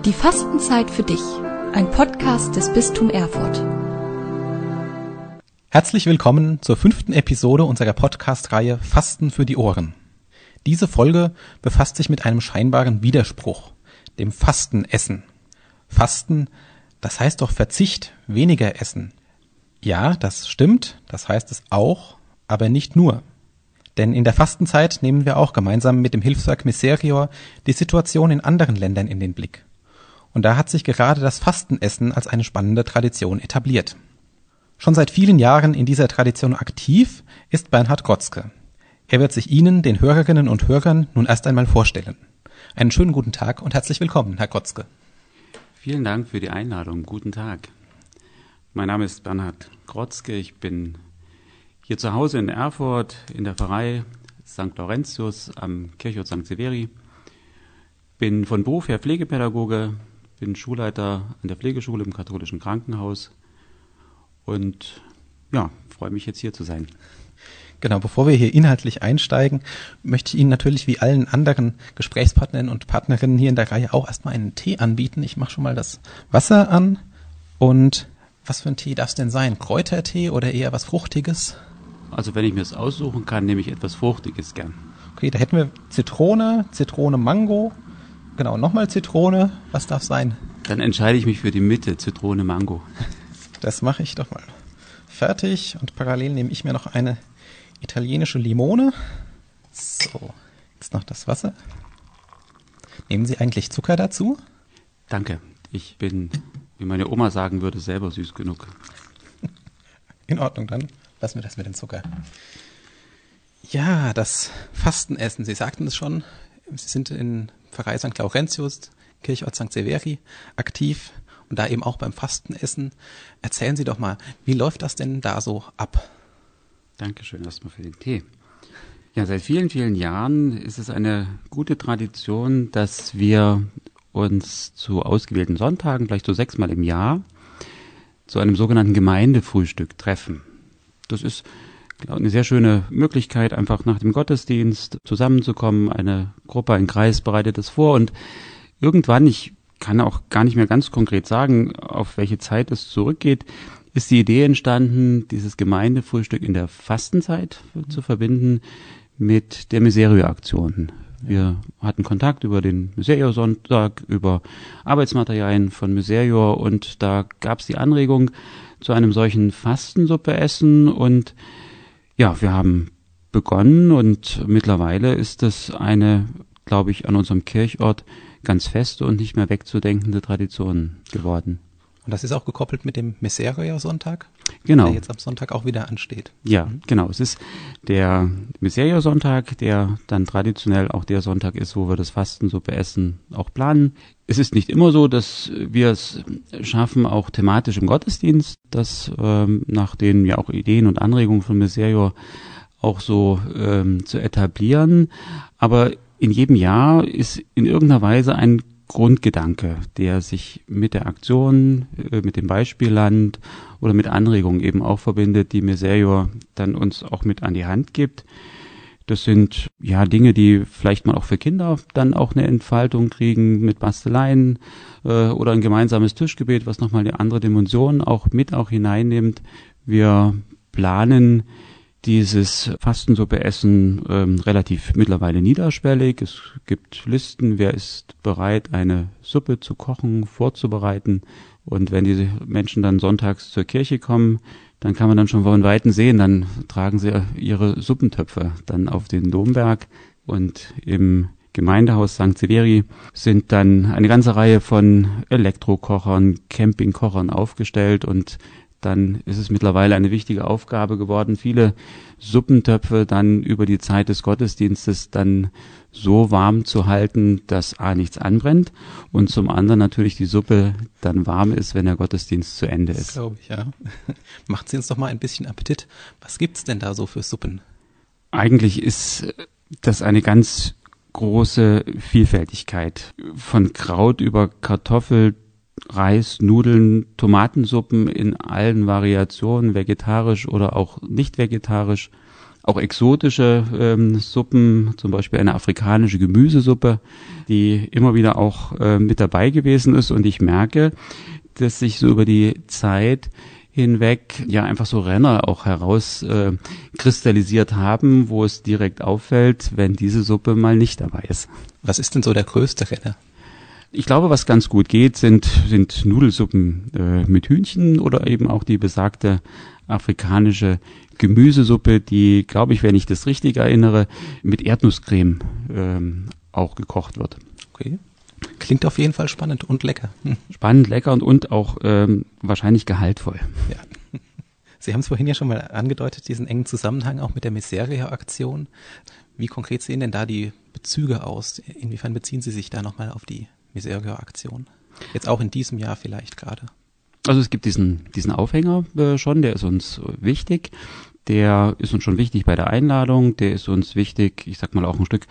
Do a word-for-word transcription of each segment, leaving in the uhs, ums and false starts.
Die Fastenzeit für dich, ein Podcast des Bistum Erfurt. Herzlich willkommen zur fünften Episode unserer Podcast-Reihe Fasten für die Ohren. Diese Folge befasst sich mit einem scheinbaren Widerspruch, dem Fastenessen. Fasten, das heißt doch Verzicht, weniger essen. Ja, das stimmt, das heißt es auch, aber nicht nur. Denn in der Fastenzeit nehmen wir auch gemeinsam mit dem Hilfswerk Miserior die Situation in anderen Ländern in den Blick. Und da hat sich gerade das Fastenessen als eine spannende Tradition etabliert. Schon seit vielen Jahren in dieser Tradition aktiv ist Bernhard Grotzke. Er wird sich Ihnen, den Hörerinnen und Hörern, nun erst einmal vorstellen. Einen schönen guten Tag und herzlich willkommen, Herr Grotzke. Vielen Dank für die Einladung. Guten Tag. Mein Name ist Bernhard Grotzke. Ich bin hier zu Hause in Erfurt in der Pfarrei Sankt Laurentius am Kirchort Sankt Severi. Bin von Beruf her Pflegepädagoge, bin Schulleiter an der Pflegeschule im katholischen Krankenhaus und ja, freue mich jetzt hier zu sein. Genau, bevor wir hier inhaltlich einsteigen, möchte ich Ihnen natürlich wie allen anderen Gesprächspartnern und Partnerinnen hier in der Reihe auch erstmal einen Tee anbieten. Ich mache schon mal das Wasser an. Und was für ein Tee darf es denn sein? Kräutertee oder eher was Fruchtiges? Also wenn ich mir es aussuchen kann, nehme ich etwas Fruchtiges gern. Okay, da hätten wir Zitrone, Zitrone Mango. Genau, nochmal Zitrone. Was darf sein? Dann entscheide ich mich für die Mitte, Zitrone Mango. Das mache ich doch mal. Fertig. Und parallel nehme ich mir noch eine italienische Limone. So, jetzt noch das Wasser. Nehmen Sie eigentlich Zucker dazu? Danke. Ich bin, wie meine Oma sagen würde, selber süß genug. In Ordnung, dann lassen wir das mit dem Zucker. Ja, das Fastenessen. Sie sagten es schon. Sie sind in Pfarrei Sankt Laurentius, Kirchort Sankt Severi aktiv und da eben auch beim Fastenessen. Erzählen Sie doch mal, wie läuft das denn da so ab? Dankeschön erstmal für den Tee. Ja, seit vielen, vielen Jahren ist es eine gute Tradition, dass wir uns zu ausgewählten Sonntagen, vielleicht so sechsmal im Jahr, zu einem sogenannten Gemeindefrühstück treffen. Das ist, glaube ich, eine sehr schöne Möglichkeit, einfach nach dem Gottesdienst zusammenzukommen. Eine Gruppe, ein Kreis bereitet es vor und irgendwann, ich kann auch gar nicht mehr ganz konkret sagen, auf welche Zeit es zurückgeht, ist die Idee entstanden, dieses Gemeindefrühstück in der Fastenzeit zu verbinden mit der Miserio-Aktion. Wir hatten Kontakt über den Miserio-Sonntag, über Arbeitsmaterialien von Miserio und da gab es die Anregung zu einem solchen Fastensuppe-Essen und ja, wir haben begonnen und mittlerweile ist es eine, glaube ich, an unserem Kirchort ganz feste und nicht mehr wegzudenkende Tradition geworden. Und das ist auch gekoppelt mit dem Miserio-Sonntag, genau, der jetzt am Sonntag auch wieder ansteht. Ja, mhm. genau. Es ist der Miserio-Sonntag, der dann traditionell auch der Sonntag ist, wo wir das Fastensuppe-Essen auch planen. Es ist nicht immer so, dass wir es schaffen, auch thematisch im Gottesdienst, das ähm, nach den ja auch Ideen und Anregungen von Miserio auch so ähm, zu etablieren. Aber in jedem Jahr ist in irgendeiner Weise ein Grundgedanke, der sich mit der Aktion, mit dem Beispielland oder mit Anregungen eben auch verbindet, die Miserio dann uns auch mit an die Hand gibt. Das sind ja Dinge, die vielleicht mal auch für Kinder dann auch eine Entfaltung kriegen mit Basteleien äh, oder ein gemeinsames Tischgebet, was nochmal eine andere Dimension auch mit auch hineinnimmt. Wir planen dieses Fastensuppe-Essen ähm, relativ mittlerweile niederschwellig. Es gibt Listen, wer ist bereit, eine Suppe zu kochen, vorzubereiten. Und wenn die Menschen dann sonntags zur Kirche kommen, dann kann man dann schon von Weitem sehen, dann tragen sie ihre Suppentöpfe dann auf den Domberg. Und im Gemeindehaus Sankt Severi sind dann eine ganze Reihe von Elektrokochern, Campingkochern aufgestellt und dann ist es mittlerweile eine wichtige Aufgabe geworden, viele Suppentöpfe dann über die Zeit des Gottesdienstes dann so warm zu halten, dass A, nichts anbrennt und zum anderen natürlich die Suppe dann warm ist, wenn der Gottesdienst zu Ende ist. Das glaube ich, ja. Macht Sie uns doch mal ein bisschen Appetit. Was gibt's denn da so für Suppen? Eigentlich ist das eine ganz große Vielfältigkeit. Von Kraut über Kartoffel, Reis, Nudeln, Tomatensuppen in allen Variationen, vegetarisch oder auch nicht vegetarisch. auch exotische ähm, Suppen, zum Beispiel eine afrikanische Gemüsesuppe, die immer wieder auch äh, mit dabei gewesen ist. Und ich merke, dass sich so über die Zeit hinweg ja einfach so Renner auch heraus äh, kristallisiert haben, wo es direkt auffällt, wenn diese Suppe mal nicht dabei ist. Was ist denn so der größte Renner? Ich glaube, was ganz gut geht, sind, sind Nudelsuppen äh, mit Hühnchen oder eben auch die besagte afrikanische Gemüsesuppe, die, glaube ich, wenn ich das richtig erinnere, mit Erdnusscreme ähm, auch gekocht wird. Okay. Klingt auf jeden Fall spannend und lecker. Hm. Spannend, lecker und, und auch ähm, wahrscheinlich gehaltvoll. Ja. Sie haben es vorhin ja schon mal angedeutet, diesen engen Zusammenhang auch mit der Miseria-Aktion. Wie konkret sehen denn da die Bezüge aus? Inwiefern beziehen Sie sich da nochmal auf die Miseria-Aktion? Jetzt auch in diesem Jahr vielleicht gerade. Also es gibt diesen, diesen Aufhänger äh, schon, der ist uns wichtig. Der ist uns schon wichtig bei der Einladung, der ist uns wichtig, ich sag mal auch ein Stück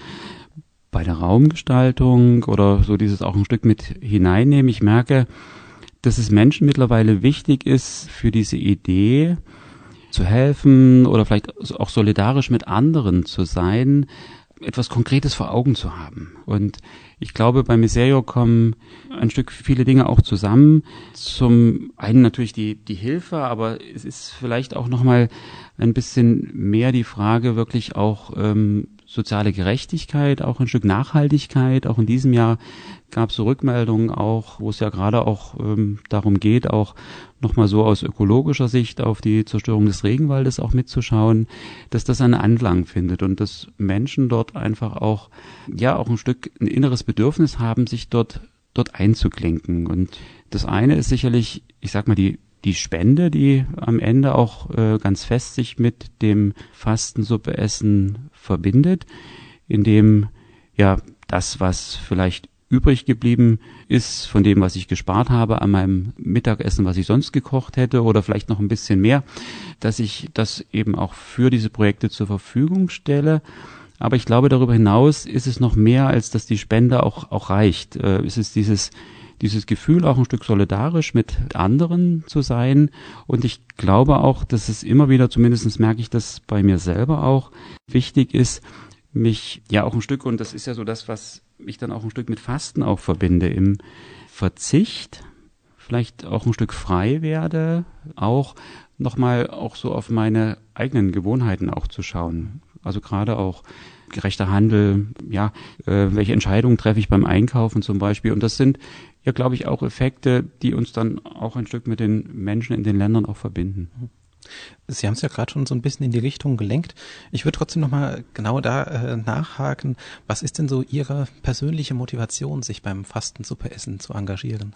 bei der Raumgestaltung oder so dieses auch ein Stück mit hineinnehmen. Ich merke, dass es Menschen mittlerweile wichtig ist, für diese Idee zu helfen oder vielleicht auch solidarisch mit anderen zu sein, etwas Konkretes vor Augen zu haben. Und ich glaube, bei Miserio kommen ein Stück viele Dinge auch zusammen. Zum einen natürlich die, die Hilfe, aber es ist vielleicht auch nochmal ein bisschen mehr die Frage wirklich auch ähm, soziale Gerechtigkeit, auch ein Stück Nachhaltigkeit. Auch in diesem Jahr gab es so Rückmeldungen auch, wo es ja gerade auch ähm, darum geht, auch nochmal so aus ökologischer Sicht auf die Zerstörung des Regenwaldes auch mitzuschauen, dass das einen Anklang findet und dass Menschen dort einfach auch, ja, auch ein Stück ein inneres Bedürfnis haben, sich dort, dort einzuklinken. Und das eine ist sicherlich, ich sag mal, die Die Spende, die am Ende auch äh, ganz fest sich mit dem Fastensuppeessen verbindet, indem ja das, was vielleicht übrig geblieben ist von dem, was ich gespart habe an meinem Mittagessen, was ich sonst gekocht hätte oder vielleicht noch ein bisschen mehr, dass ich das eben auch für diese Projekte zur Verfügung stelle. Aber ich glaube, darüber hinaus ist es noch mehr, als dass die Spende auch, auch reicht. Äh, es ist dieses Dieses Gefühl, auch ein Stück solidarisch mit anderen zu sein. Und ich glaube auch, dass es immer wieder, zumindest merke ich das bei mir selber auch, wichtig ist, mich ja auch ein Stück, und das ist ja so das, was ich dann auch ein Stück mit Fasten auch verbinde, im Verzicht, vielleicht auch ein Stück frei werde, auch nochmal auch so auf meine eigenen Gewohnheiten auch zu schauen. Also gerade auch gerechter Handel, ja, äh, welche Entscheidungen treffe ich beim Einkaufen zum Beispiel. Und das sind ja, glaube ich, auch Effekte, die uns dann auch ein Stück mit den Menschen in den Ländern auch verbinden. Sie haben es ja gerade schon so ein bisschen in die Richtung gelenkt. Ich würde trotzdem nochmal genau da äh, nachhaken. Was ist denn so Ihre persönliche Motivation, sich beim Fastensuppeessen zu engagieren?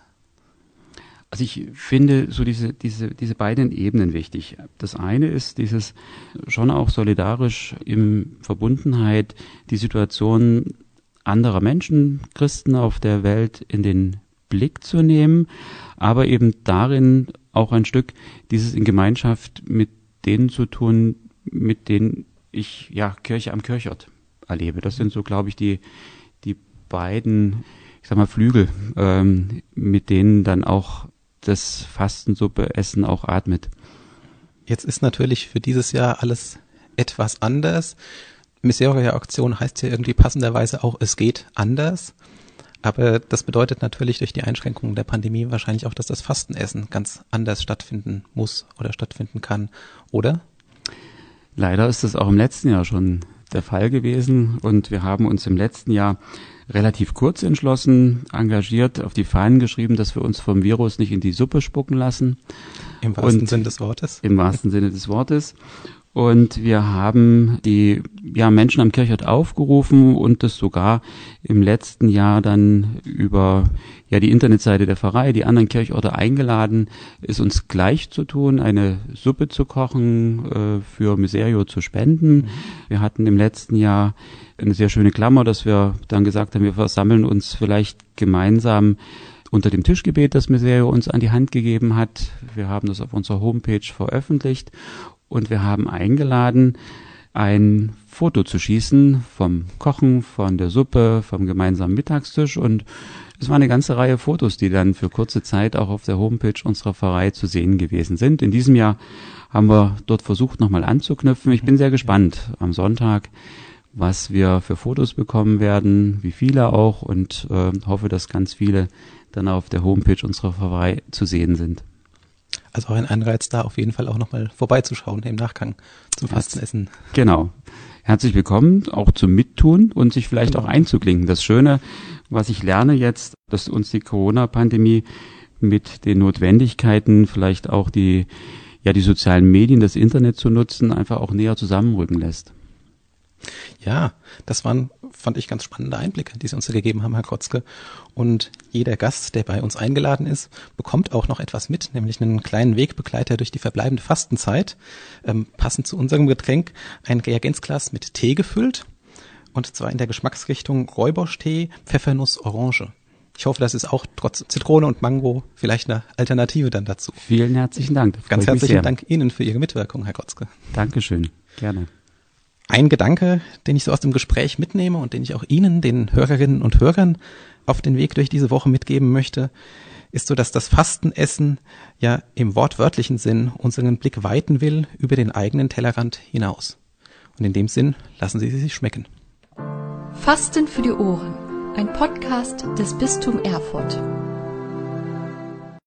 Also ich finde so diese, diese, diese beiden Ebenen wichtig. Das eine ist dieses schon auch solidarisch im Verbundenheit die Situation anderer Menschen, Christen auf der Welt in den Blick zu nehmen, aber eben darin auch ein Stück dieses in Gemeinschaft mit denen zu tun, mit denen ich ja Kirche am Kirchort erlebe. Das sind so, glaube ich, die die beiden, ich sag mal, Flügel, ähm, mit denen dann auch das Fastensuppeessen auch atmet. Jetzt ist natürlich für dieses Jahr alles etwas anders. Miseria-Aktion heißt ja irgendwie passenderweise auch, es geht anders. Aber das bedeutet natürlich durch die Einschränkungen der Pandemie wahrscheinlich auch, dass das Fastenessen ganz anders stattfinden muss oder stattfinden kann, oder? Leider ist das auch im letzten Jahr schon der Fall gewesen und wir haben uns im letzten Jahr relativ kurz entschlossen, engagiert, auf die Fahnen geschrieben, dass wir uns vom Virus nicht in die Suppe spucken lassen. Im wahrsten Sinne des Wortes. Im wahrsten Sinne des Wortes. Und wir haben die ja, Menschen am Kirchort aufgerufen und das sogar im letzten Jahr dann über ja, die Internetseite der Pfarrei, die anderen Kirchorte eingeladen, es uns gleich zu tun, eine Suppe zu kochen, äh, für Miserio zu spenden. Mhm. Wir hatten im letzten Jahr eine sehr schöne Klammer, dass wir dann gesagt haben, wir versammeln uns vielleicht gemeinsam unter dem Tischgebet, das Miserio uns an die Hand gegeben hat. Wir haben das auf unserer Homepage veröffentlicht. Und wir haben eingeladen, ein Foto zu schießen vom Kochen, von der Suppe, vom gemeinsamen Mittagstisch. Und es war eine ganze Reihe Fotos, die dann für kurze Zeit auch auf der Homepage unserer Pfarrei zu sehen gewesen sind. In diesem Jahr haben wir dort versucht, nochmal anzuknüpfen. Ich bin sehr gespannt am Sonntag, was wir für Fotos bekommen werden, wie viele auch, und äh, hoffe, dass ganz viele dann auf der Homepage unserer Pfarrei zu sehen sind. Also auch ein Anreiz da, auf jeden Fall auch nochmal vorbeizuschauen im Nachgang zum Fastenessen. Genau. Herzlich willkommen, auch zum Mittun und sich vielleicht genau. auch einzuklinken. Das Schöne, was ich lerne jetzt, dass uns die Corona-Pandemie mit den Notwendigkeiten, vielleicht auch die, ja, die sozialen Medien, das Internet zu nutzen, einfach auch näher zusammenrücken lässt. Ja, das waren, fand ich, ganz spannende Einblicke, die Sie uns gegeben haben, Herr Krotzke. Und jeder Gast, der bei uns eingeladen ist, bekommt auch noch etwas mit, nämlich einen kleinen Wegbegleiter durch die verbleibende Fastenzeit, ähm, passend zu unserem Getränk, ein Reagenzglas mit Tee gefüllt, und zwar in der Geschmacksrichtung Räubusch-Tee, Pfeffernuss, Orange. Ich hoffe, das ist auch trotz Zitrone und Mango vielleicht eine Alternative dann dazu. Vielen herzlichen Dank. Ganz herzlichen Dank Ihnen für Ihre Mitwirkung, Herr Krotzke. Dankeschön, gerne. Ein Gedanke, den ich so aus dem Gespräch mitnehme und den ich auch Ihnen, den Hörerinnen und Hörern, auf den Weg durch diese Woche mitgeben möchte, ist so, dass das Fastenessen ja im wortwörtlichen Sinn unseren Blick weiten will über den eigenen Tellerrand hinaus. Und in dem Sinn lassen Sie sie sich schmecken. Fasten für die Ohren, ein Podcast des Bistums Erfurt.